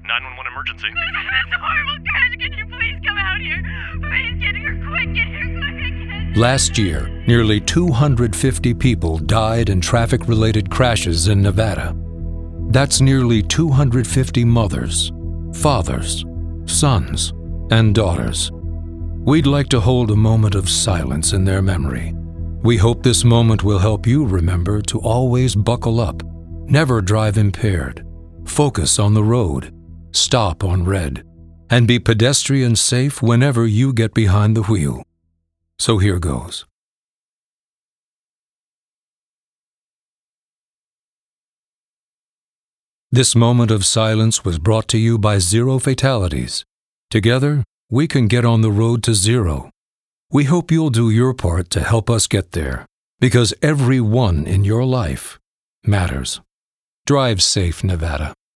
911 emergency. This horrible crash. Can you please come out here? Please get here quick. Get here quick. Last year, nearly 250 people died in traffic-related crashes in Nevada. That's nearly 250 mothers, fathers, sons, and daughters. We'd like to hold a moment of silence in their memory. We hope this moment will help you remember to always buckle up, never drive impaired, focus on the road, stop on red, and be pedestrian safe whenever you get behind the wheel. So here goes. This moment of silence was brought to you by Zero Fatalities. Together, we can get on the road to zero. We hope you'll do your part to help us get there, because every one in your life matters. Drive safe, Nevada.